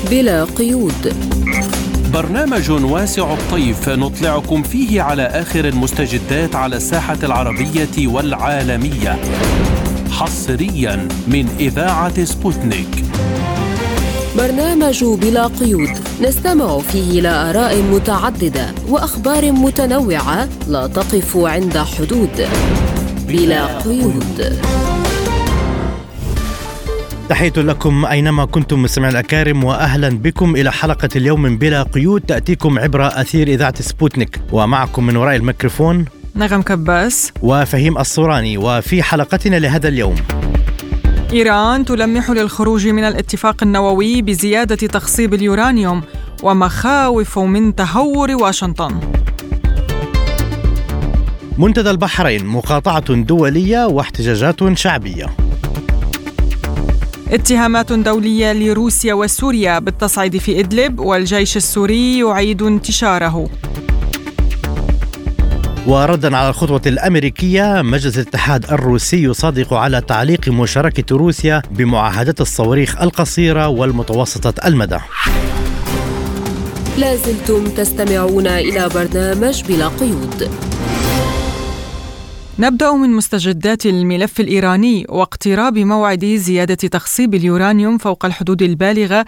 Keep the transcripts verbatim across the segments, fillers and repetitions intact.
بلا قيود، برنامج واسع الطيف نطلعكم فيه على آخر المستجدات على الساحة العربية والعالمية، حصريا من إذاعة سبوتنيك. برنامج بلا قيود نستمع فيه إلى آراء متعددة وأخبار متنوعة لا تقف عند حدود. بلا قيود. تحية لكم أينما كنتم مستمعين الأكارم، وأهلا بكم إلى حلقة اليوم من بلا قيود تأتيكم عبر أثير إذاعة سبوتنيك، ومعكم من وراء الميكروفون نغم كباس وفهيم الصوراني. وفي حلقتنا لهذا اليوم: إيران تلمح للخروج من الاتفاق النووي بزيادة تخصيب اليورانيوم ومخاوف من تهور واشنطن. منتدى البحرين: مقاطعة دولية واحتجاجات شعبية. اتهامات دولية لروسيا وسوريا بالتصعيد في إدلب، والجيش السوري يعيد انتشاره. وردا على الخطوة الأمريكية، مجلس الاتحاد الروسي يصادق على تعليق مشاركة روسيا بمعاهدة الصواريخ القصيرة والمتوسطة المدى. لازلتم تستمعون إلى برنامج بلا قيود. نبدأ من مستجدات الملف الإيراني واقتراب موعد زيادة تخصيب اليورانيوم فوق الحدود البالغة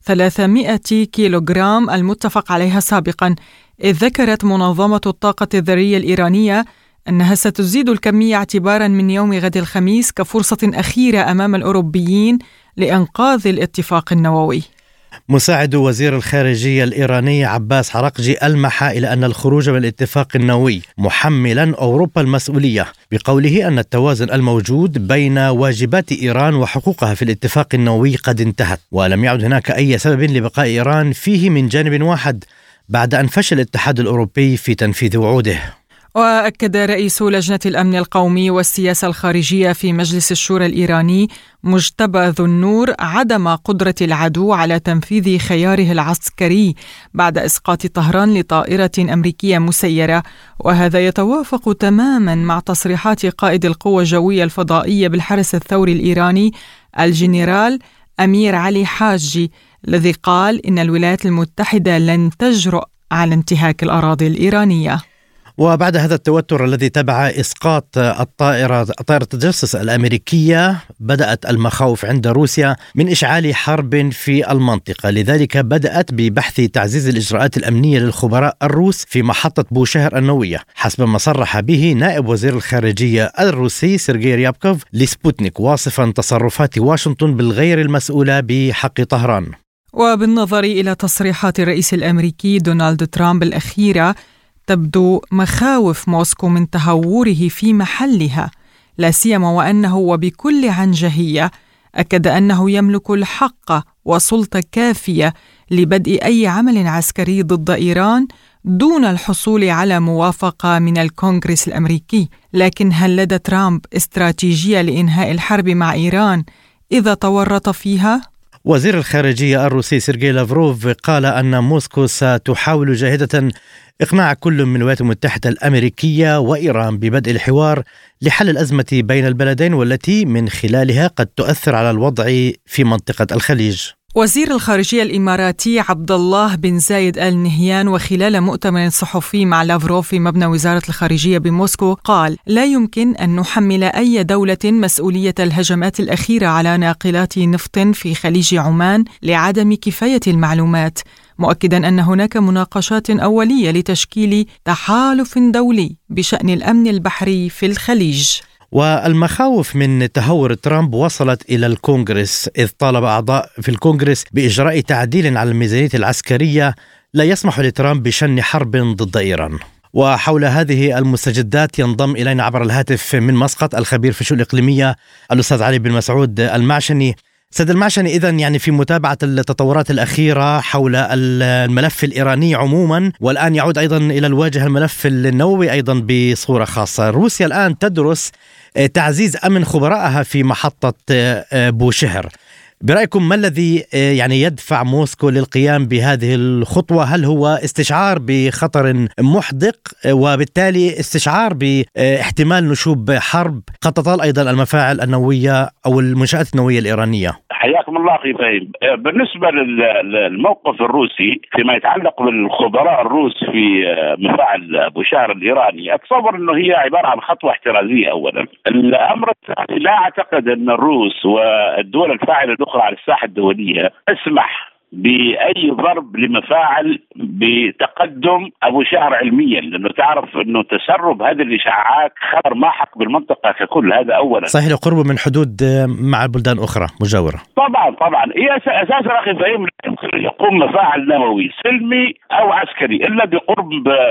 ثلاثمائة كيلوغرام المتفق عليها سابقاً، إذ ذكرت منظمة الطاقة الذرية الإيرانية أنها ستزيد الكمية اعتباراً من يوم غد الخميس كفرصة أخيرة أمام الأوروبيين لإنقاذ الاتفاق النووي. مساعد وزير الخارجية الإيراني عباس عرقجي ألمح إلى أن الخروج من الاتفاق النووي محملا أوروبا المسؤولية، بقوله أن التوازن الموجود بين واجبات إيران وحقوقها في الاتفاق النووي قد انتهت، ولم يعد هناك أي سبب لبقاء إيران فيه من جانب واحد بعد أن فشل الاتحاد الأوروبي في تنفيذ وعوده. وأكد رئيس لجنة الأمن القومي والسياسة الخارجية في مجلس الشورى الإيراني مجتبى ذو النور عدم قدرة العدو على تنفيذ خياره العسكري بعد إسقاط طهران لطائرة أمريكية مسيرة، وهذا يتوافق تماما مع تصريحات قائد القوى الجوية الفضائية بالحرس الثوري الإيراني الجنرال أمير علي حاجي، الذي قال إن الولايات المتحدة لن تجرؤ على انتهاك الأراضي الإيرانية. وبعد هذا التوتر الذي تبع إسقاط الطائرة طائرة التجسس الأمريكية، بدأت المخاوف عند روسيا من إشعال حرب في المنطقة، لذلك بدأت ببحث تعزيز الإجراءات الأمنية للخبراء الروس في محطة بوشهر النووية، حسب ما صرح به نائب وزير الخارجية الروسي سيرجي ريابكوف لسبوتنيك، واصفا تصرفات واشنطن بالغير المسؤولة بحق طهران. وبالنظر إلى تصريحات الرئيس الأمريكي دونالد ترامب الأخيرة، تبدو مخاوف موسكو من تهوره في محلها، لا سيما وأنه وبكل عنجهية أكد أنه يملك الحق وسلطة كافية لبدء أي عمل عسكري ضد إيران دون الحصول على موافقة من الكونغرس الأمريكي. لكن هل لدى ترامب استراتيجية لإنهاء الحرب مع إيران إذا تورط فيها؟ وزير الخارجية الروسي سيرجي لافروف قال أن موسكو ستحاول جاهدة إقناع كل من الولايات المتحدة الأمريكية وإيران ببدء الحوار لحل الأزمة بين البلدين، والتي من خلالها قد تؤثر على الوضع في منطقة الخليج. وزير الخارجية الإماراتي عبد الله بن زايد آل نهيان وخلال مؤتمر صحفي مع لافروف في مبنى وزارة الخارجية بموسكو قال: لا يمكن أن نحمل أي دولة مسؤولية الهجمات الأخيرة على ناقلات نفط في خليج عمان لعدم كفاية المعلومات، مؤكدا أن هناك مناقشات أولية لتشكيل تحالف دولي بشأن الأمن البحري في الخليج. والمخاوف من تهور ترامب وصلت إلى الكونغرس، إذ طالب أعضاء في الكونغرس بإجراء تعديل على الميزانية العسكرية لا يسمح لترامب بشن حرب ضد إيران. وحول هذه المستجدات ينضم إلينا عبر الهاتف من مسقط الخبير في الشؤون الإقليمية الأستاذ علي بن مسعود المعشني. سيد المعشني، إذن يعني في متابعة التطورات الأخيرة حول الملف الإيراني عموما، والآن يعود أيضا إلى الواجهة الملف النووي أيضا بصورة خاصة، روسيا الآن تدرس تعزيز أمن خبرائها في محطة بوشهر. برأيكم ما الذي يعني يدفع موسكو للقيام بهذه الخطوة؟ هل هو استشعار بخطر محدق وبالتالي استشعار باحتمال نشوب حرب قد تطال أيضا المفاعل النووية أو المنشآت النووية الإيرانية؟ حياكم الله أخي فهيم. بالنسبة للموقف الروسي فيما يتعلق بالخبراء الروس في مفاعل أبو شهر الإيراني، أتصور أنه هي عبارة عن خطوة احترازية. أولا الأمر الثاني، لا أعتقد أن الروس والدول الفاعلة الأخرى على الساحة الدولية تسمح بأي ضرب لمفاعل بتقدم أبو شهر علميا، لأنه تعرف أنه تسرب هذه الإشاعات خطر ماحق بالمنطقة ككل. هذا أولا. صحيح، لقربه من حدود مع بلدان أخرى مجاورة. طبعا طبعا هي أساسا أخي فهيم يقوم مفاعل نووي سلمي أو عسكري إلا بقرب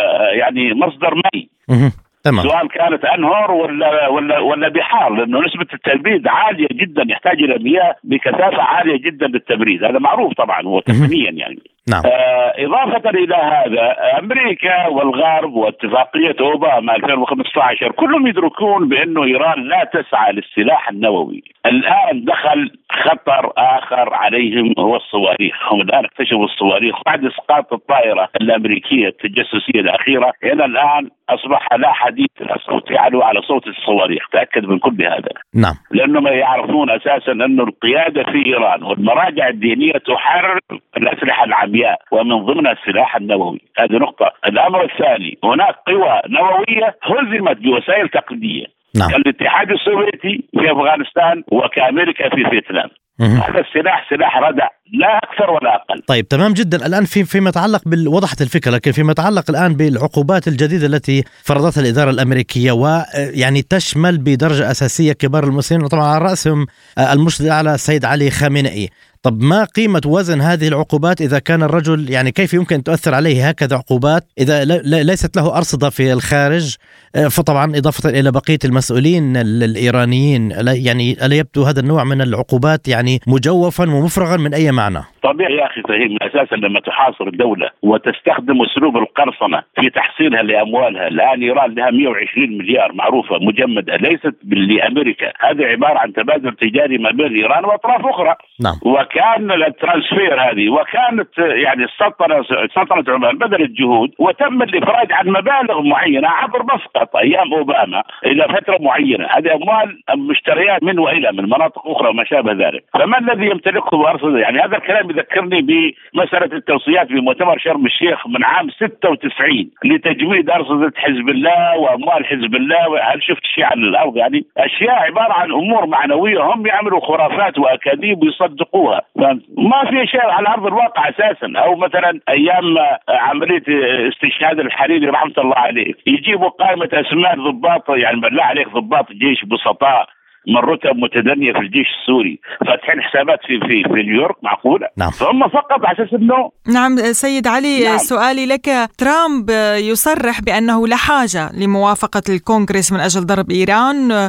يعني مصدر مائي. تمام. سواء كانت أنهار ولا ولا ولا بحار، لأنه نسبة التبريد عالية جدا، يحتاج إلى مياه بكثافة عالية جدا للتبريد. هذا معروف طبعا، هو تقنيا يعني. نعم. آه إضافة إلى هذا، أمريكا والغرب واتفاقية أوباما ألفين وخمسة عشر كلهم يدركون بأنه إيران لا تسعى للسلاح النووي. الآن دخل خطر آخر عليهم هو الصواريخ. هم الآن اكتشفوا الصواريخ بعد إسقاط الطائرة الأمريكية التجسسية الأخيرة. إلى الآن أصبح لا حديث لا صوت يعلو على صوت الصواريخ. تأكد من كل هذا. نعم. لأنهم يعرفون أساسا أن القيادة في إيران والمراجع الدينية تحرر الأسلحة العمياء ومن ضمنها السلاح النووي. هذه نقطة. الأمر الثاني، هناك قوى نووية هزمت بوسائل تقليدية. نعم. كالاتحاد السوفيتي في أفغانستان وكأمريكا في فيتنام. هذا السلاح سلاح ردع لا أكثر ولا أقل. طيب تمام جدا. الآن في فيما يتعلق وضحت الفكرة، لكن فيما يتعلق الآن بالعقوبات الجديدة التي فرضتها الإدارة الأمريكية، ويعني تشمل بدرجة أساسية كبار المسلمين وطبعا على رأسهم المرشد الأعلى السيد علي خامنئي. طب ما قيمة وزن هذه العقوبات إذا كان الرجل يعني كيف يمكن أن تؤثر عليه هكذا عقوبات إذا ليست له أرصدة في الخارج؟ فطبعا إضافة إلى بقية المسؤولين الإيرانيين، يعني ألا يبدو هذا النوع من العقوبات يعني مجوفا ومفرغا من أي معنى؟ طبيعي يا أخي فهيم، أساسا لما تحاصر الدولة وتستخدم أسلوب القرصنة في تحصيلها لأموالها، الآن إيران لها مئة وعشرين مليار معروفة مجمدة ليست لأمريكا. هذه عبارة عن تبادل تجاري ما بين إيران وأطراف أخرى. نعم. وكان الترانسفير هذه وكانت يعني السلطنة سلطنة عمان بذلت جهود وتم الإفراج عن مبالغ معينة عبر مسقط أيام أوباما إلى فترة معينة. هذه أموال مشتريات من وإلى من مناطق أخرى وما شابه ذلك. فما الذي يمتلكه وأرصده؟ يعني هذا الكلام يذكرني بمسألة التوصيات في مؤتمر شرم الشيخ من عام ستة وتسعين لتجميد أرصدة حزب الله وأموال حزب الله. هل شفت شيء على الأرض؟ يعني أشياء عبارة عن أمور معنوية، هم يعملوا خرافات وأكاذيب ويصدقوها. ما في شيء على أرض الواقع أساسا. أو مثلا أيام عملية استشهاد الحريري رحمة الله عليه يجيبوا قائمة أسماء ضباط، يعني بالله عليك ضباط جيش بسطاء من رتب متدنية في الجيش السوري فاتحين حسابات في في في نيويورك. معقولة؟ نعم. فهم فقط على أساس إنه. نعم سيد علي. نعم. سؤالي لك، ترامب يصرح بأنه لا حاجة لموافقة الكونغرس من أجل ضرب إيران،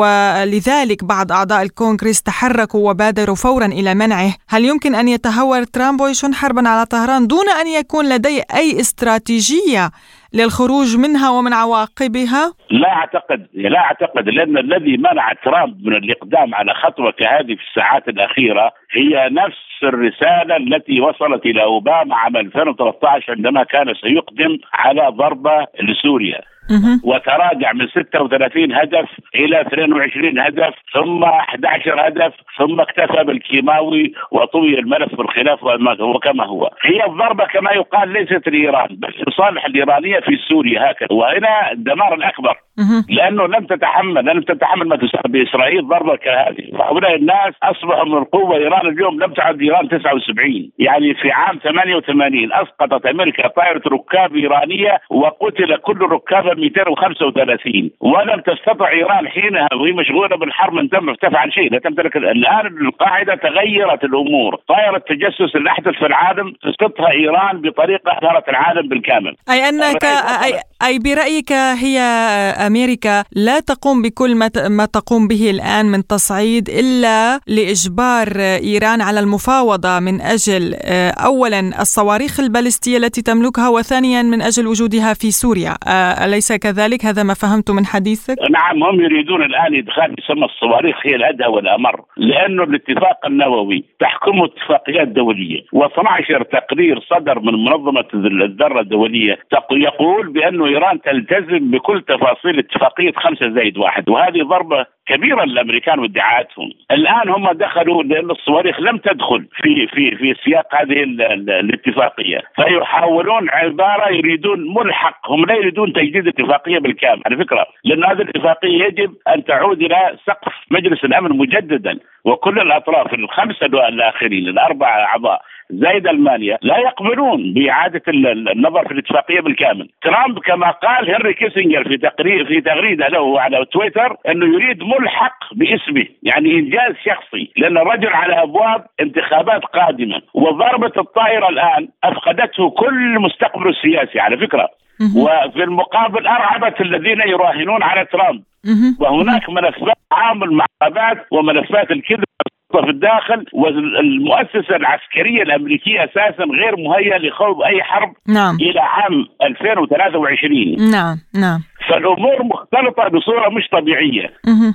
ولذلك بعض أعضاء الكونغرس تحركوا وبادروا فورا إلى منعه. هل يمكن أن يتهور ترامب ويشن حربا على طهران دون أن يكون لديه أي استراتيجية للخروج منها ومن عواقبها؟ لا أعتقد لا أعتقد لأن الذي منع ترامب من الإقدام على خطوة كهذه في الساعات الأخيرة هي نفس الرسالة التي وصلت إلى أوباما عام ألفين وثلاثة عشر عندما كان سيقدم على ضربة لسوريا وتراجع من ستة وثلاثين هدف إلى اثنين وعشرين هدف ثم أحد عشر هدف ثم اكتفى بالكيماوي وطوي الملف بالخلاف وكما هو. هي الضربة كما يقال ليست لإيران بس لصالح الإيرانية في سوريا هكذا. وهنا الدمار الأكبر لأنه لم تتحمل لم تتحمل ما تسمى بإسرائيل ضربة كهذه. هؤلاء الناس أصبحوا من القوة. إيران اليوم لم تعد إيران تسعة وسبعين، يعني في عام ثمانية وثمانين أسقطت أمريكا طائرة ركاب إيرانية وقتل كل ركاب مئتين وخمسة وثلاثين، ولم تستطع إيران حينها وهي مشغولة بالحرب من تم ارتفع عن شيء لا تمتلك. الآن القاعدة تغيرت الأمور. طائرة التجسس اللي أحدث في العالم تسقطها إيران بطريقة أثارت العالم بالكامل. أي أنك أي, أي برأيك هي أمريكا لا تقوم بكل ما تقوم به الآن من تصعيد إلا لإجبار إيران على المفاوضة المفاوضة من أجل أولا الصواريخ البالستية التي تملكها، وثانيا من أجل وجودها في سوريا، أليس كذلك؟ هذا ما فهمت من حديثك. نعم، هم يريدون الآن إدخال يسمى الصواريخ هي الأدهى والأمر، لأنه الاتفاق النووي تحكمه اتفاقيات دولية، واثني عشر تقرير صدر من منظمة الذرة الدولية يقول بأنه إيران تلتزم بكل تفاصيل اتفاقية خمسة زائد واحد، وهذه ضربة كبيرة للأمريكان وادعاءاتهم. الآن هم دخلوا لأن الصواريخ لم تدخل في في في سياق هذه الاتفاقية، فيحاولون عبارة يريدون ملحق، هم لا يريدون تجديد الاتفاقية بالكامل على فكرة، لأن هذه الاتفاقية يجب أن تعود إلى سقف مجلس الأمن مجددا، وكل الأطراف الخمسة الآخرين الأربعة أعضاء زائد ألمانيا لا يقبلون بإعادة النظر في الاتفاقية بالكامل. ترامب كما قال هنري كيسنجر في تقرير في تغريدة له على تويتر أنه يريد ملحق باسمه، يعني إنجاز شخصي، لأن الرجل على أبواب انتخابات قادمة، وضربة الطائرة الآن أفقدته كل مستقبله السياسي على فكرة. وفي المقابل أرعبت الذين يراهنون على ترامب، وهناك ملفات عامل معقبات وملفات الكذب في الداخل، والمؤسسة العسكرية الأمريكية أساسا غير مهيئة لخوض أي حرب نعم. إلى عام ألفين وثلاثة وعشرين. نعم نعم. فالأمور مختلطة بصورة مش طبيعية.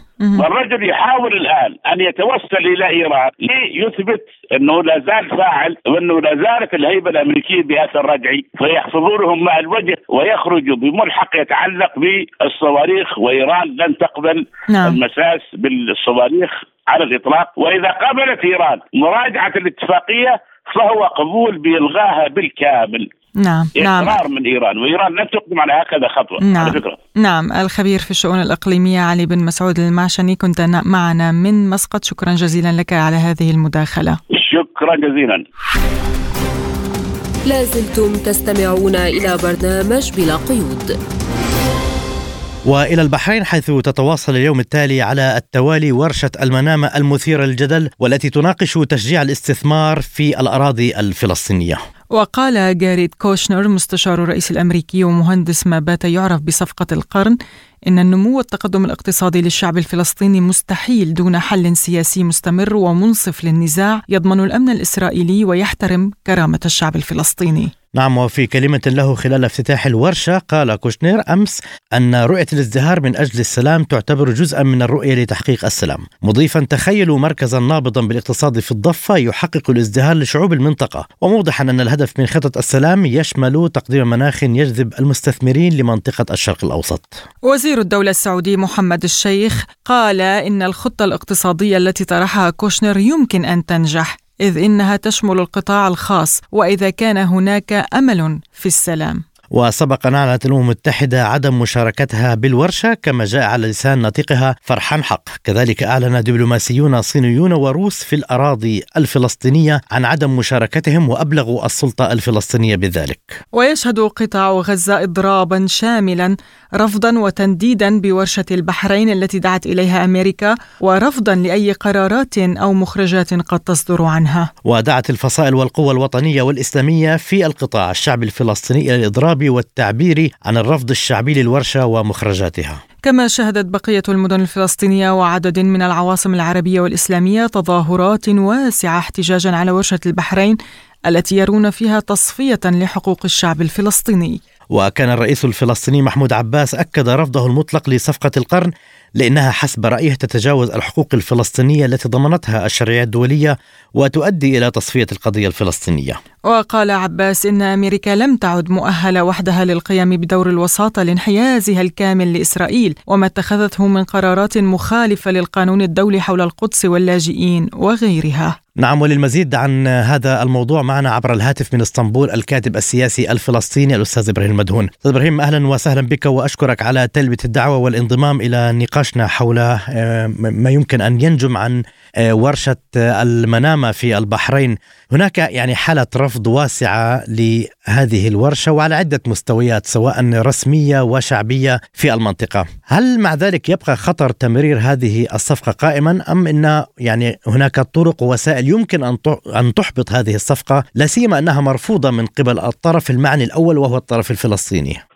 والرجل يحاول الآن أن يتوسل إلى إيران ليثبت أنه لا زال فاعل، وأنه لا زالت الهيبة الأمريكية بأثر رجعي، فيحفظونهم مع الوجه ويخرجوا بملحق يتعلق بالصواريخ، وإيران لن تقبل نعم. المساس بالصواريخ على الإطلاق. وإذا قبلت إيران مراجعة الاتفاقية فهو قبول بإلغاها بالكامل. نعم إقرار نعم. من إيران، وإيران لن تقدم على هكذا خطوة نعم. على فكرة. نعم. الخبير في الشؤون الإقليمية علي بن مسعود المعشني، كنت معنا من مسقط، شكرا جزيلا لك على هذه المداخلة. شكرا جزيلا. لازلتم تستمعون إلى برنامج بلا قيود. وإلى البحرين، حيث تتواصل اليوم التالي على التوالي ورشة المنامة المثيرة للجدل، والتي تناقش تشجيع الاستثمار في الأراضي الفلسطينية. وقال جاريد كوشنر مستشار الرئيس الأمريكي ومهندس ما بات يعرف بصفقة القرن إن النمو والتقدم الاقتصادي للشعب الفلسطيني مستحيل دون حل سياسي مستمر ومنصف للنزاع يضمن الأمن الإسرائيلي ويحترم كرامة الشعب الفلسطيني. نعم. وفي كلمة له خلال افتتاح الورشة قال كوشنر أمس أن رؤية الازدهار من أجل السلام تعتبر جزءا من الرؤية لتحقيق السلام، مضيفا تخيلوا مركزا نابضا بالاقتصاد في الضفة يحقق الازدهار لشعوب المنطقة، وموضحا أن الهدف من خطة السلام يشمل تقديم مناخ يجذب المستثمرين لمنطقة الشرق الأوسط. وزير الدولة السعودي محمد الشيخ قال إن الخطة الاقتصادية التي طرحها كوشنر يمكن أن تنجح، إذ إنها تشمل القطاع الخاص، وإذا كان هناك أمل في السلام. وسبق أن أعلنت الأمم المتحدة عدم مشاركتها بالورشة كما جاء على لسان ناطقها فرحان حق. كذلك أعلن دبلوماسيون صينيون وروس في الأراضي الفلسطينية عن عدم مشاركتهم، وأبلغوا السلطة الفلسطينية بذلك. ويشهد قطاع غزة إضرابا شاملا، رفضا وتنديدا بورشة البحرين التي دعت إليها أمريكا، ورفضا لأي قرارات أو مخرجات قد تصدر عنها. ودعت الفصائل والقوى الوطنية والإسلامية في القطاع الشعبي الفلسطيني إلى الإضراب والتعبير عن الرفض الشعبي للورشة ومخرجاتها. كما شهدت بقية المدن الفلسطينية وعدد من العواصم العربية والإسلامية تظاهرات واسعة احتجاجا على ورشة البحرين التي يرون فيها تصفية لحقوق الشعب الفلسطيني. وكان الرئيس الفلسطيني محمود عباس أكد رفضه المطلق لصفقة القرن، لأنها حسب رأيه تتجاوز الحقوق الفلسطينية التي ضمنتها الشرعية الدولية وتؤدي إلى تصفية القضية الفلسطينية. وقال عباس إن أمريكا لم تعد مؤهلة وحدها للقيام بدور الوساطة لانحيازها الكامل لإسرائيل، وما اتخذته من قرارات مخالفة للقانون الدولي حول القدس واللاجئين وغيرها. نعم. وللمزيد عن هذا الموضوع معنا عبر الهاتف من اسطنبول الكاتب السياسي الفلسطيني الأستاذ إبراهيم المدهون. أستاذ إبراهيم، أهلا وسهلا بك، وأشكرك على تلبية الدعوة والانضمام إلى نقاشنا حول ما يمكن أن ينجم عن ورشة المنامة في البحرين. هناك يعني حالة رفض واسعة لهذه الورشة وعلى عدة مستويات سواء رسمية وشعبية في المنطقة. هل مع ذلك يبقى خطر تمرير هذه الصفقة قائما، أم أن يعني هناك طرق ووسائل يمكن أن تحبط هذه الصفقة، لا سيما أنها مرفوضة من قبل الطرف المعني الأول وهو الطرف الفلسطيني؟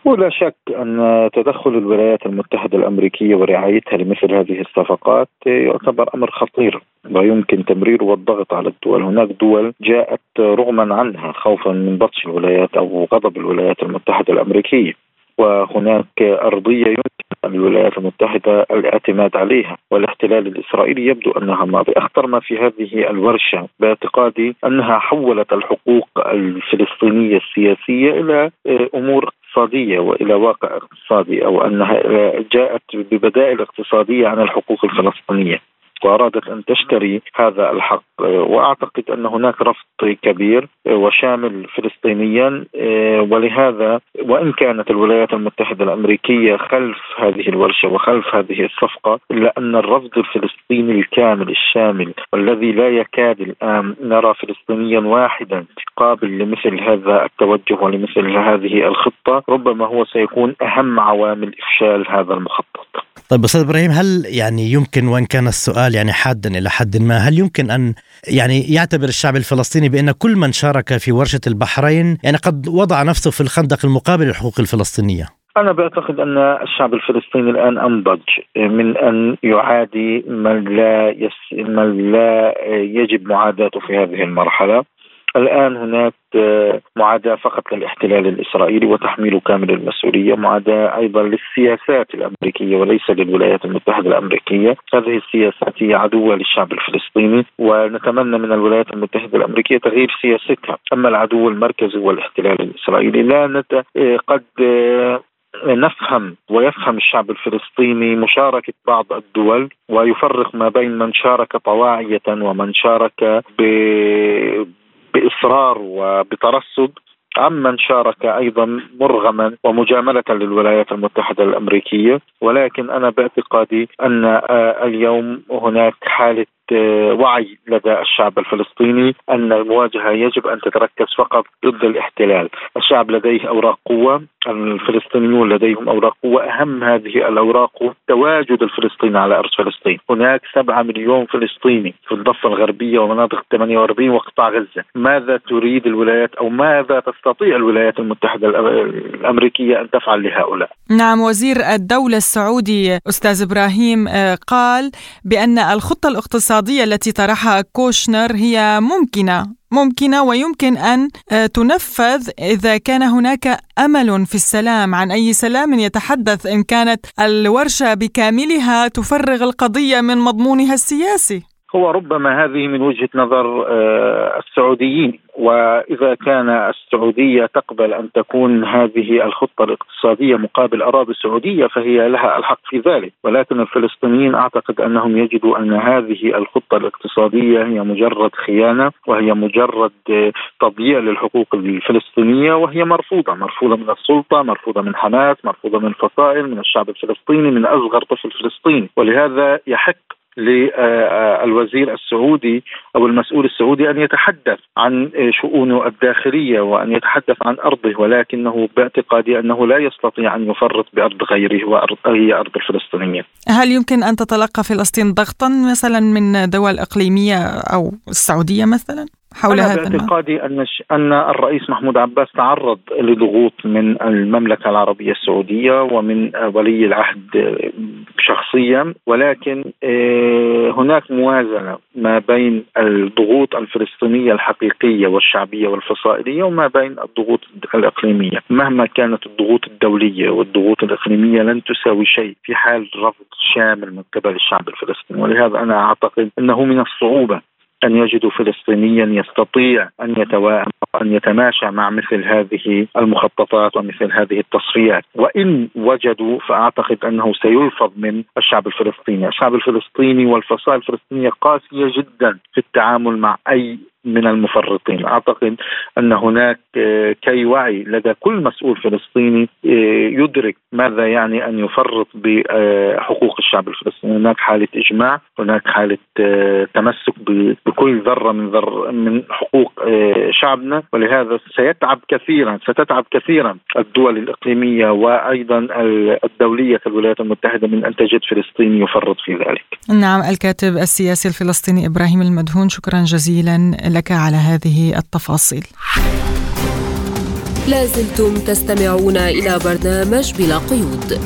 ولا شك أن تدخل الولايات المتحدة الأمريكية ورعايتها لمثل هذه الصفقات يعتبر أمر خطير ويمكن تمريره والضغط على الدول. هناك دول جاءت رغما عنها خوفا من بطش الولايات أو غضب الولايات المتحدة الأمريكية، وهناك أرضية يمكن الولايات المتحدة الاعتماد عليها، والاحتلال الإسرائيلي يبدو أنها ماضي. أخطر ما في هذه الورشة باعتقادي أنها حولت الحقوق الفلسطينية السياسية إلى أمور اقتصادية وإلى واقع اقتصادي، أو أنها جاءت ببدائل اقتصادية عن الحقوق الفلسطينية وأرادت أن تشتري هذا الحق. وأعتقد أن هناك رفض كبير وشامل فلسطينيا، ولهذا وإن كانت الولايات المتحدة الأمريكية خلف هذه الورشة وخلف هذه الصفقة، إلا أن الرفض الفلسطيني الكامل الشامل والذي لا يكاد الآن نرى فلسطينيا واحدا قابل لمثل هذا التوجه ولمثل هذه الخطة ربما هو سيكون أهم عوامل إفشال هذا المخطط. طيب أستاذ إبراهيم، هل يعني يمكن، وإن كان السؤال يعني حادا إلى حد ما، هل يمكن أن يعني يعتبر الشعب الفلسطيني بأن كل من شارك في ورشة البحرين يعني قد وضع نفسه في الخندق المقابل للحقوق الفلسطينية؟ أنا بعتقد أن الشعب الفلسطيني الآن أنضج من أن يعادي من لا, يس... من لا يجب معاداته في هذه المرحلة. الآن هناك معاداة فقط للاحتلال الإسرائيلي وتحميل كامل المسؤولية، معاداة أيضا للسياسات الأمريكية وليس للولايات المتحدة الأمريكية. هذه السياسات هي عدوة للشعب الفلسطيني، ونتمنى من الولايات المتحدة الأمريكية تغيير سياستها. أما العدو المركزي والاحتلال الإسرائيلي لا نت... قد نفهم ويفهم الشعب الفلسطيني مشاركة بعض الدول ويفرق ما بين من شارك طواعية ومن شارك ب... بإصرار وبترصد عمن شارك أيضا مرغما ومجاملة للولايات المتحدة الأمريكية. ولكن أنا باعتقادي أن اليوم هناك حالة وعي لدى الشعب الفلسطيني أن المواجهة يجب أن تتركز فقط ضد الاحتلال. الشعب لديه أوراق قوة، الفلسطينيون لديهم أوراق قوة، أهم هذه الأوراق هو تواجد الفلسطيني على أرض فلسطين. هناك سبعة مليون فلسطيني في الضفة الغربية ومناطق ثمانية وأربعين وقطاع غزة. ماذا تريد الولايات أو ماذا تستطيع الولايات المتحدة الأمريكية أن تفعل لهؤلاء؟ نعم، وزير الدولة السعودي أستاذ إبراهيم قال بأن الخطة الاقتصادية التي طرحها كوشنر هي ممكنة ممكنة ويمكن أن تنفذ إذا كان هناك أمل في السلام. عن أي سلام يتحدث إن كانت الورشة بكاملها تفرغ القضية من مضمونها السياسي؟ هو ربما هذه من وجهة نظر السعوديين، وإذا كان السعودية تقبل أن تكون هذه الخطة الاقتصادية مقابل أراضي سعودية فهي لها الحق في ذلك. ولكن الفلسطينيين أعتقد أنهم يجدوا أن هذه الخطة الاقتصادية هي مجرد خيانة وهي مجرد تضييع للحقوق الفلسطينية، وهي مرفوضة مرفوضة من السلطة، مرفوضة من حماس، مرفوضة من الفصائل، من الشعب الفلسطيني، من أصغر طفل فلسطيني. ولهذا يحق للوزير السعودي أو المسؤول السعودي أن يتحدث عن شؤونه الداخلية وأن يتحدث عن أرضه، ولكنه باعتقادي أنه لا يستطيع أن يفرط بأرض غيره وأرض هي أرض الفلسطينيين. هل يمكن أن تتلقى فلسطين ضغطا مثلا من دول إقليمية أو السعودية مثلا حول أنا هذا؟ باعتقادي أن أن الرئيس محمود عباس تعرض لضغوط من المملكة العربية السعودية ومن ولي العهد شخصيا، ولكن هناك موازنة ما بين الضغوط الفلسطينية الحقيقية والشعبية والفصائلية وما بين الضغوط الإقليمية. مهما كانت الضغوط الدولية والضغوط الإقليمية لن تساوي شيء في حال رفض شامل من قبل الشعب الفلسطيني. ولهذا أنا أعتقد أنه من الصعوبة أن يجدوا فلسطينيا يستطيع أن يتوائم وأن يتماشى مع مثل هذه المخططات ومثل هذه التصفيات. وإن وجدوا فأعتقد أنه سيلفظ من الشعب الفلسطيني. الشعب الفلسطيني والفصائل الفلسطينية قاسية جدا في التعامل مع أي من المفرطين. أعتقد أن هناك كي وعي لدى كل مسؤول فلسطيني يدرك ماذا يعني أن يفرط بحقوق الشعب الفلسطيني. هناك حالة إجماع، هناك حالة تمسك بكل ذرة من ذر من حقوق شعبنا، ولهذا سيتعب كثيرا ستتعب كثيرا الدول الإقليمية وأيضا الدولية كالولايات المتحدة من أن تجد فلسطيني يفرط في ذلك. نعم، الكاتب السياسي الفلسطيني إبراهيم المدهون، شكرا جزيلا لك على هذه التفاصيل. لازلتم تستمعون إلى برنامج بلا قيود.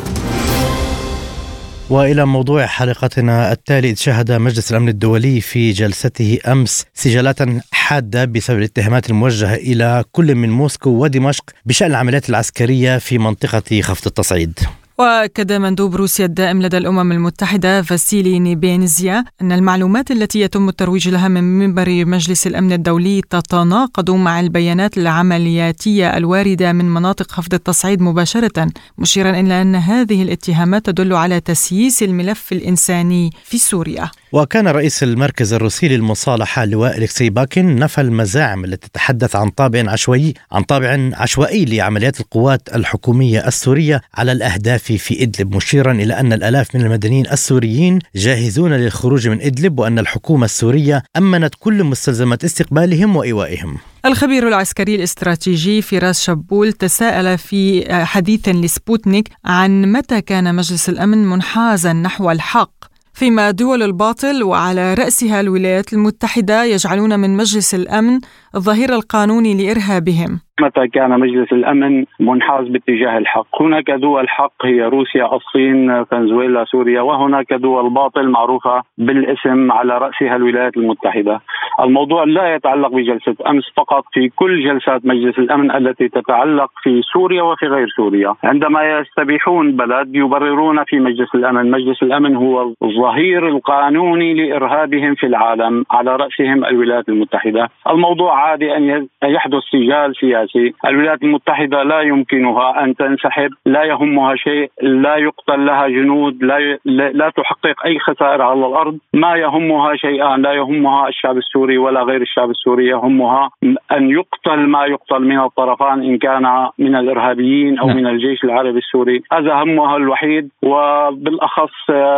وإلى موضوع حلقتنا التالي. شهد مجلس الأمن الدولي في جلسته أمس سجالات حادة بسبب الاتهامات الموجهة إلى كل من موسكو ودمشق بشأن العمليات العسكرية في منطقة خفض التصعيد. وأكد مندوب روسيا الدائم لدى الأمم المتحدة فاسيلي نيبينزيا أن المعلومات التي يتم الترويج لها من منبر مجلس الأمن الدولي تتناقض مع البيانات العملياتية الواردة من مناطق خفض التصعيد مباشرة، مشيرا إلى أن هذه الاتهامات تدل على تسييس الملف الإنساني في سوريا. وكان رئيس المركز الروسي للمصالحة اللواء أليكسي باكين نفى المزاعم التي تتحدث عن طابع عشوائي عن طابع عشوائي لعمليات القوات الحكومية السورية على الأهداف في إدلب، مشيرا إلى أن الآلاف من المدنيين السوريين جاهزون للخروج من إدلب وأن الحكومة السورية أمنت كل مستلزمات استقبالهم وإيوائهم. الخبير العسكري الاستراتيجي فراس شبول تساءل في حديث لسبوتنيك عن متى كان مجلس الأمن منحازا نحو الحق، فيما دول الباطل وعلى رأسها الولايات المتحدة يجعلون من مجلس الأمن الظهير القانوني لإرهابهم. متى كان مجلس الأمن منحاز باتجاه الحق؟ هناك دول حق هي روسيا، الصين، فنزويلا، سوريا، وهناك دول باطل معروفة بالاسم على رأسها الولايات المتحدة. الموضوع لا يتعلق بجلسة أمس فقط، في كل جلسات مجلس الأمن التي تتعلق في سوريا وفي غير سوريا. عندما يستبيحون بلد يبررون في مجلس الأمن، مجلس الأمن هو الظهير القانوني لإرهابهم في العالم، على رأسهم الولايات المتحدة. الموضوع عادي أن يحدث سجال سياسي. الولايات المتحدة لا يمكنها أن تنسحب، لا يهمها شيء، لا يقتل لها جنود، لا ي... لا تحقق أي خسائر على الأرض. ما يهمها شيئان، لا يهمها الشعب السوري ولا غير الشعب السوري، يهمها أن يقتل ما يقتل من الطرفان، إن كان من الإرهابيين أو من الجيش العربي السوري. هذا همها الوحيد، وبالأخص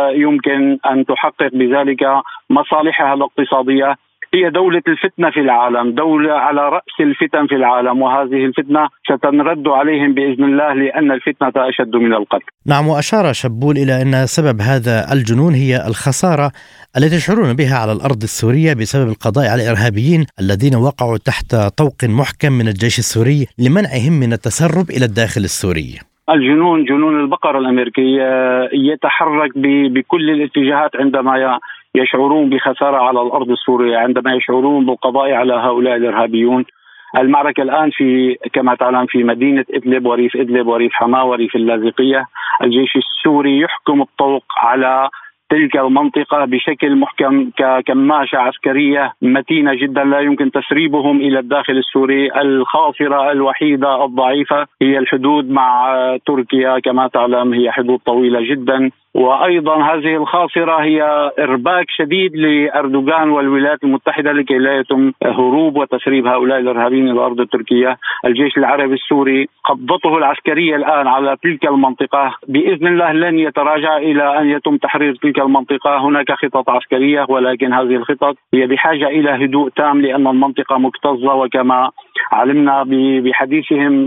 يمكن أن تحقق بذلك مصالحها الاقتصادية. هي دولة الفتنة في العالم، دولة على رأس الفتن في العالم، وهذه الفتنة ستنرد عليهم بإذن الله، لأن الفتنة أشد من القتل. نعم، وأشار شبول إلى أن سبب هذا الجنون هي الخسارة التي يشعرون بها على الأرض السورية بسبب القضاء على الإرهابيين الذين وقعوا تحت طوق محكم من الجيش السوري لمنعهم من التسرب إلى الداخل السوري. الجنون جنون البقرة الأمريكي يتحرك بكل الاتجاهات عندما يشعرون بخسارة على الأرض السورية، عندما يشعرون بالقضاء على هؤلاء الإرهابيون. المعركة الآن في كما تعلم في مدينة إدلب وريف إدلب وريف حماة وريف اللاذقية. الجيش السوري يحكم الطوق على تلك المنطقة بشكل محكم ككماشة عسكرية متينة جدا، لا يمكن تسريبهم إلى الداخل السوري. الخاصرة الوحيدة الضعيفة هي الحدود مع تركيا، كما تعلم هي حدود طويلة جدا. وأيضا هذه الخاصرة هي إرباك شديد لأردوغان والولايات المتحدة لكي لا يتم هروب وتسريب هؤلاء الإرهابيين إلى الأرض التركية. الجيش العربي السوري قبضته العسكرية الآن على تلك المنطقة، بإذن الله لن يتراجع إلى أن يتم تحرير تلك المنطقة. هناك خطط عسكرية، ولكن هذه الخطط هي بحاجة إلى هدوء تام، لأن المنطقة مكتظة، وكما علمنا بحديثهم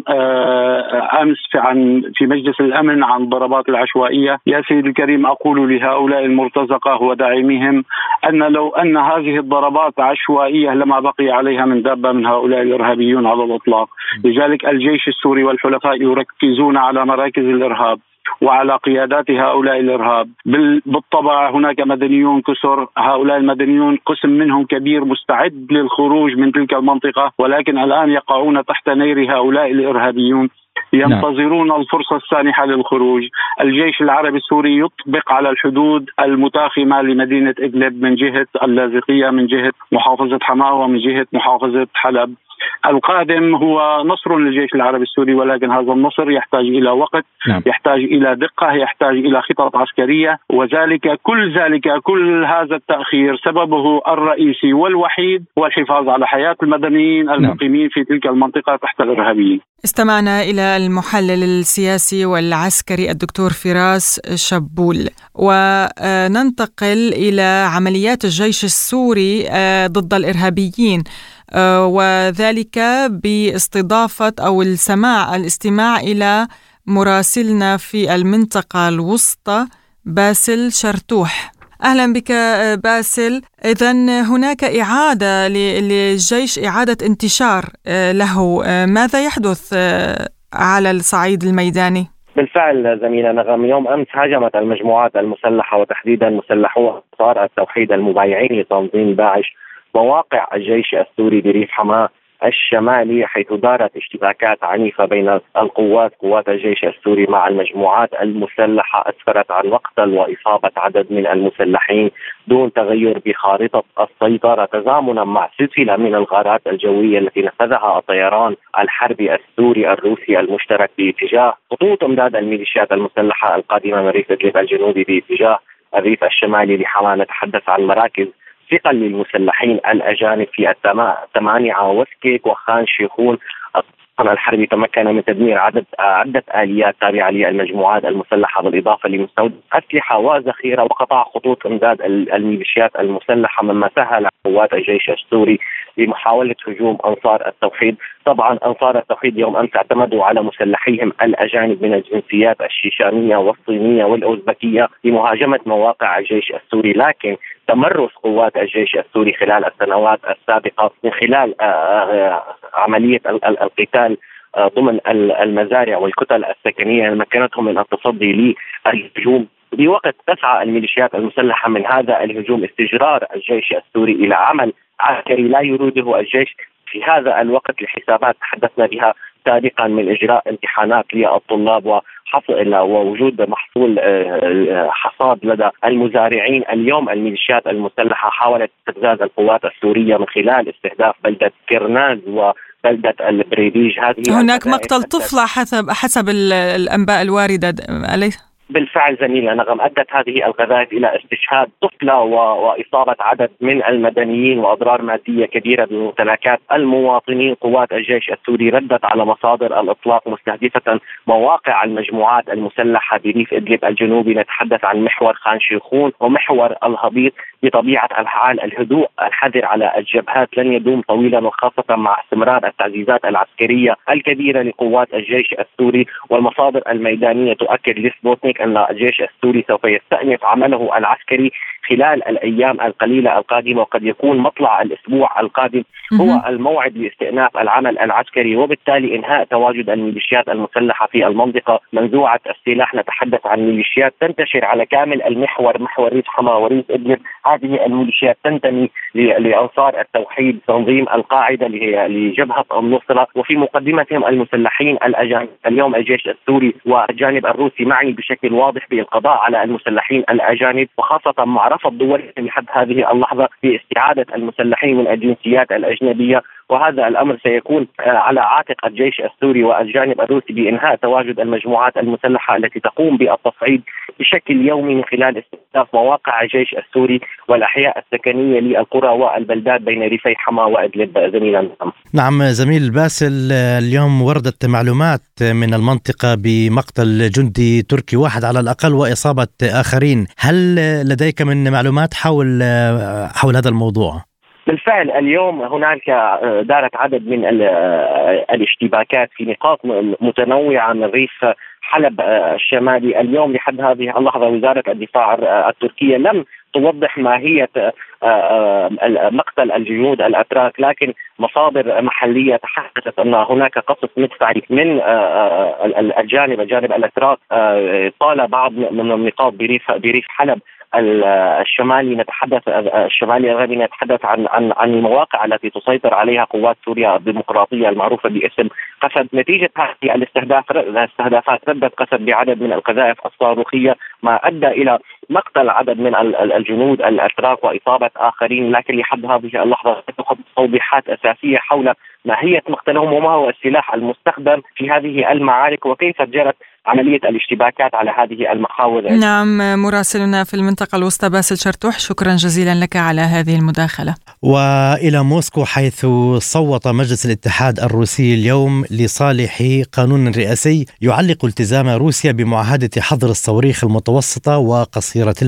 أمس عن في مجلس الأمن عن الضربات العشوائية. يا سيدي الكريم، أقول لهؤلاء المرتزقة وداعميهم أن لو أن هذه الضربات عشوائية لما بقي عليها من دابة من هؤلاء الإرهابيون على الإطلاق. لذلك الجيش السوري والحلفاء يركزون على مراكز الإرهاب وعلى قيادات هؤلاء الإرهاب. بالطبع هناك مدنيون كثر، هؤلاء المدنيون قسم منهم كبير مستعد للخروج من تلك المنطقة، ولكن الآن يقعون تحت نير هؤلاء الإرهابيون، ينتظرون الفرصة السانحة للخروج. الجيش العربي السوري يطبق على الحدود المتاخمة لمدينة إدلب من جهة اللاذقية، من جهة محافظة حماة، ومن جهة محافظة حلب. القادم هو نصر للجيش العربي السوري، ولكن هذا النصر يحتاج إلى وقت، نعم. يحتاج إلى دقة، يحتاج إلى خطط عسكرية، وذلك كل ذلك كل هذا التأخير سببه الرئيسي والوحيد هو الحفاظ على حياة المدنيين المقيمين نعم. في تلك المنطقة تحت الإرهابيين. استمعنا إلى المحلل السياسي والعسكري الدكتور فراس شبول، وننتقل إلى عمليات الجيش السوري ضد الإرهابيين، وذلك باستضافة أو السماع الاستماع إلى مراسلنا في المنطقة الوسطى باسل شرتوح. أهلا بك باسل. إذن هناك إعادة للجيش، إعادة انتشار له، ماذا يحدث على الصعيد الميداني؟ بالفعل زميلة نغم، يوم أمس هاجمت المجموعات المسلحة وتحديدا مسلحو أنصار التوحيد المبايعين لتنظيم داعش مواقع الجيش السوري بريف حماة الشمالي، حيث دارت اشتباكات عنيفة بين القوات قوات الجيش السوري مع المجموعات المسلحة أسفرت عن مقتل وإصابة عدد من المسلحين دون تغير بخارطة السيطرة، تزامنا مع سلسلة من الغارات الجوية التي نفذها الطيران الحربي السوري الروسي المشترك باتجاه خطوط امداد الميليشيات المسلحة القادمة من ريف إدلب الجنوبي باتجاه الريف الشمالي لحماة. نتحدث عن مراكز ثقل للمسلحين الأجانب في الثمانية وسكيك وخان شيخون. الطيران الحربي تمكن من تدمير عدد عدة آليات تابعة للمجموعات المسلحة بالإضافة لمستودع أسلحة وذخيرة وقطع خطوط إمداد الميليشيات المسلحة، مما سهل قوات الجيش السوري لمحاولة هجوم أنصار التوحيد. طبعا أنصار التوحيد يوم أمس اعتمدوا على مسلحيهم الأجانب من الجنسيات الشيشانية والصينية والأوزبكية لمهاجمة مواقع الجيش السوري، لكن تمرس قوات الجيش السوري خلال السنوات السابقة من خلال عملية القتال ضمن المزارع والكتل السكنية مكنتهم من التصدي للهجوم. بوقت تسعى الميليشيات المسلحة من هذا الهجوم استجرار الجيش السوري إلى عمل عسكري لا يريده الجيش في هذا الوقت لحسابات تحدثنا بها سابقا من إجراء امتحانات للطلاب وحصل ووجود محصول حصاد لدى المزارعين. اليوم الميليشيات المسلحة حاولت استفزاز القوات السورية من خلال استهداف بلدة كرناز وبلدة البريديج. هذه هناك مقتل طفلة حسب حسب الأنباء الواردة، أليس؟ بالفعل زميلة نغم، أدت هذه القذائف إلى استشهاد طفلة وإصابة عدد من المدنيين وأضرار مادية كبيرة بممتلكات المواطنين. قوات الجيش السوري ردت على مصادر الإطلاق مستهدفة مواقع المجموعات المسلحة بريف إدلب الجنوبي. نتحدث عن محور خان شيخون ومحور الهبيط. بطبيعة الحال الهدوء الحذر على الجبهات لن يدوم طويلا، وخاصة مع استمرار التعزيزات العسكرية الكبيرة لقوات الجيش السوري. والمصادر الميدانية تؤكد لسبوتنيك أن الجيش السوري سوف يستأنف عمله العسكري خلال الأيام القليلة القادمة، وقد يكون مطلع الأسبوع القادم هو الموعد لاستئناف العمل العسكري، وبالتالي إنهاء تواجد الميليشيات المسلحة في المنطقة منزوعة السلاح. نتحدث عن ميليشيات تنتشر على كامل المحور، محور ريف حماة وريف إدلب. هذه الميليشيات تنتمي لأنصار التوحيد، تنظيم القاعدة لجبهة النصرة، وفي مقدمتهم المسلحين الأجانب. اليوم الجيش السوري والجانب الروسي معني بشكل واضح بالقضاء على المسلحين الأجانب، وخاصة مع رفض دول لحد هذه اللحظة باستعادة المسلحين من الجنسيات الأجنبية. وهذا الأمر سيكون على عاتق الجيش السوري والجانب الروسي بإنهاء تواجد المجموعات المسلحة التي تقوم بالتصعيد بشكل يومي من خلال استهداف مواقع الجيش السوري والأحياء السكنية للقرى والبلدات بين ريفي حماة وإدلب. زميلا نعم زميل باسل، اليوم وردت معلومات من المنطقة بمقتل جندي تركي واحد على الأقل وإصابة آخرين. هل لديك من معلومات حول حول هذا الموضوع؟ بالفعل اليوم هناك دارت عدد من الاشتباكات في نقاط متنوعة من ريف حلب الشمالي. اليوم لحد هذه اللحظة وزارة الدفاع التركية لم توضح ماهية مقتل الجنود الأتراك، لكن مصادر محلية تحدثت أن هناك قصف مدفعي من الجانب الجانب الأتراك طال بعض من النقاط بريف بريف حلب الشمالي. نتحدث الشمالي الغربي نتحدث عن عن عن المواقع التي تسيطر عليها قوات سوريا الديمقراطية المعروفة باسم قسد. نتيجة هذه الاستهداف الاستهدافات ردت قسد بعدد من القذائف الصاروخية، ما أدى إلى مقتل عدد من الجنود الأتراك وإصابة آخرين، لكن لحد هذه اللحظة تأخذ توضيحات أساسية حول ماهية مقتلهم وما هو السلاح المستخدم في هذه المعارك وكيف جرت عملية الاشتباكات على هذه المحاور. نعم، مراسلنا في المنطقة الوسطى باسل شرتوح، شكرا جزيلا لك على هذه المداخلة. وإلى موسكو، حيث صوت مجلس الاتحاد الروسي اليوم لصالح قانون رئاسي يعلق التزام روسيا بمعاهدة حظر الصواريخ المتوسطة وقصيرة المدى.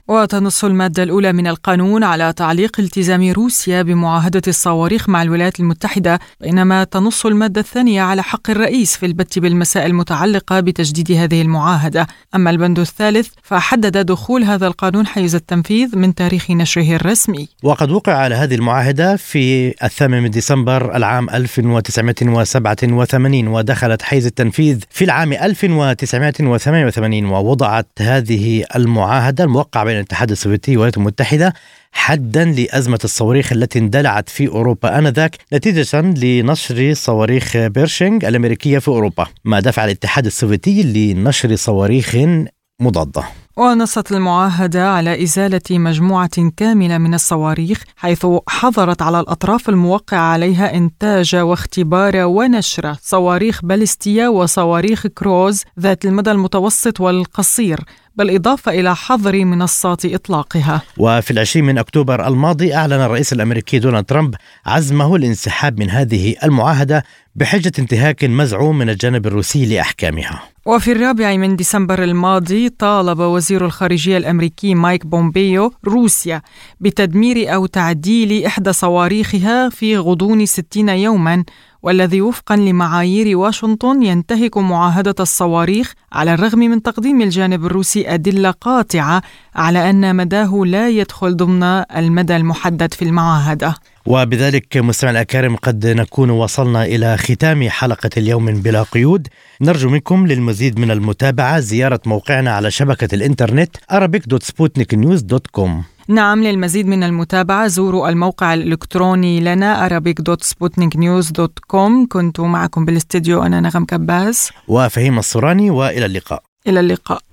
وتنص المادة الأولى من القانون على تعليق التزام روسيا بمعاهدة الصواريخ مع الولايات المتحدة، بينما تنص المادة الثانية على حق الرئيس في البت بالمسائل المتعلقة بتجديد هذه المعاهدة. أما البند الثالث فحدد دخول هذا القانون حيز التنفيذ من تاريخ نشره الرسمي. وقد وقع على هذه المعاهدة في الثامن من ديسمبر العام ألف وتسعمائة وسبعة وثمانين، ودخلت حيز التنفيذ في العام ألف وتسعمائة وثمانية وثمانين، ووضعت هذه المعاهدة الموقعة بين الاتحاد السوفيتي والولايات المتحدة حدا لأزمة الصواريخ التي اندلعت في أوروبا آنذاك نتيجة لنشر صواريخ بيرشينغ الأمريكية في أوروبا، ما دفع الاتحاد السوفيتي لنشر صواريخ مضادة. ونصت المعاهدة على إزالة مجموعة كاملة من الصواريخ، حيث حظرت على الأطراف الموقعة عليها إنتاج واختبار ونشر صواريخ باليستية وصواريخ كروز ذات المدى المتوسط والقصير، بالإضافة إلى حظر منصات إطلاقها. وفي العشرين من أكتوبر الماضي أعلن الرئيس الأمريكي دونالد ترامب عزمه الانسحاب من هذه المعاهدة بحجة انتهاك مزعوم من الجانب الروسي لأحكامها. وفي الرابع من ديسمبر الماضي طالب وزير الخارجية الأمريكي مايك بومبيو روسيا بتدمير أو تعديل إحدى صواريخها في غضون ستين يوما، والذي وفقا لمعايير واشنطن ينتهك معاهدة الصواريخ، على الرغم من تقديم الجانب الروسي أدلة قاطعة على أن مداه لا يدخل ضمن المدى المحدد في المعاهدة. وبذلك مستمعي الأكارم قد نكون وصلنا إلى ختام حلقة اليوم من بلا قيود. نرجو منكم للمزيد من المتابعة زيارة موقعنا على شبكة الإنترنت arabic دوت sputnik news دوت com. نعم، للمزيد من المتابعة زوروا الموقع الإلكتروني لنا arabic دوت sputnik news دوت com. كنت معكم بالاستديو أنا نغم كباس وفهيم الصوراني، وإلى اللقاء. إلى اللقاء.